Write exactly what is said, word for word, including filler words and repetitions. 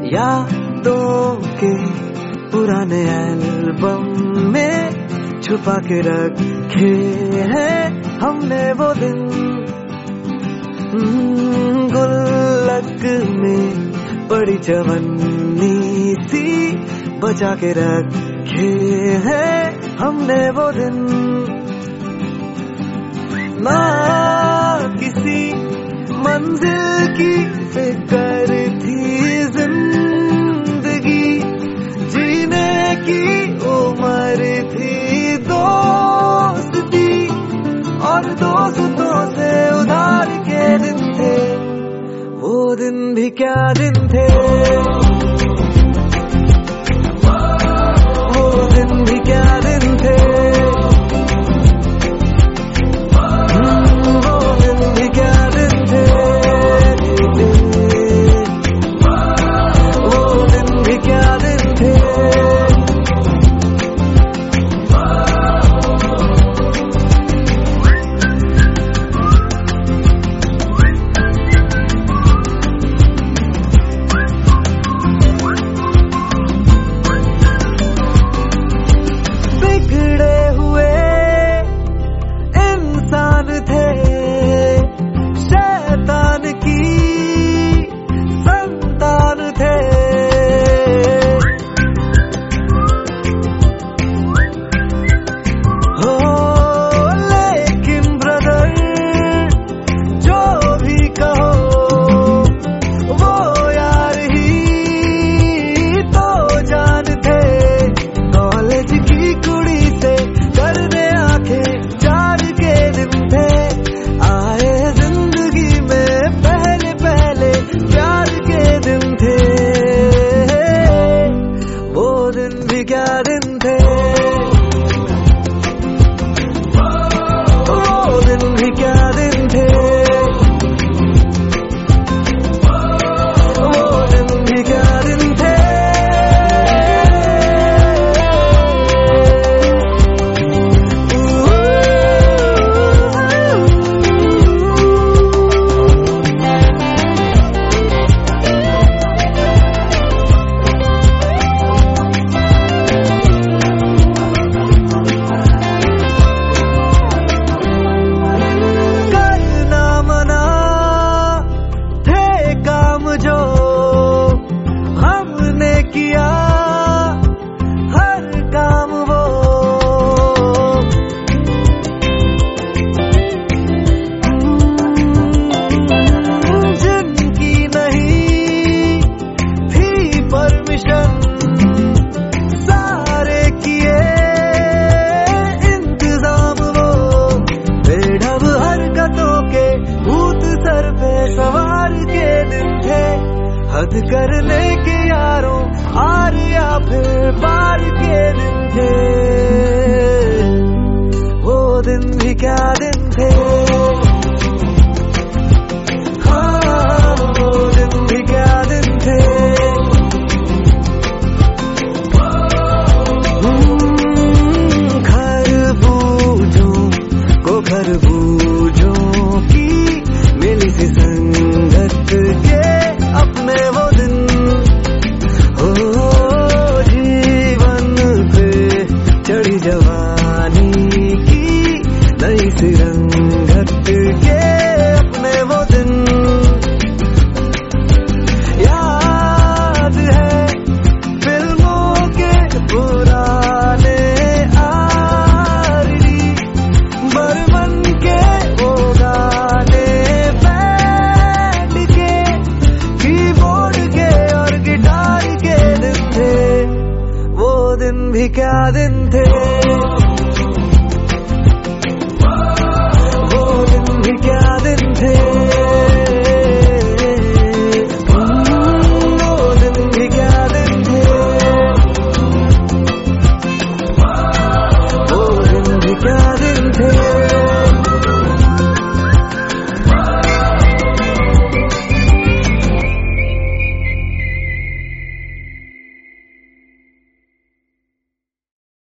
यादों के पुराने एल्बम में छुपा के रखे हैं हमने वो दिन, गुल्लक में बड़ी चवन्नी सी बचा के रखे हैं हमने वो दिन। ना किसी मंजिल की फिक्र थी जिंदगी, जीने की उम्र थी दोस्ती, और दोस्तों से उधार के दिन थे वो दिन भी क्या दिन थे, वो दिन भी क्या दिन थे, वो दिन भी क्या दिन थे, वो दिन भी क्या दिन थे। हद करने के यारों हार या फिर पार के दिन थे वो दिन भी क्या दिन थे, हाँ वो दिन भी क्या दिन थे। खरबूजों को खरबूजों की मिली सी संगत के अपने वो दिन, हो जीवन पे चढ़ी जवानी की नई सी रंगत के अपने वो दिन। याद है फिल्मों के पुराने आरी बरमन के वो गाने भी क्या दिन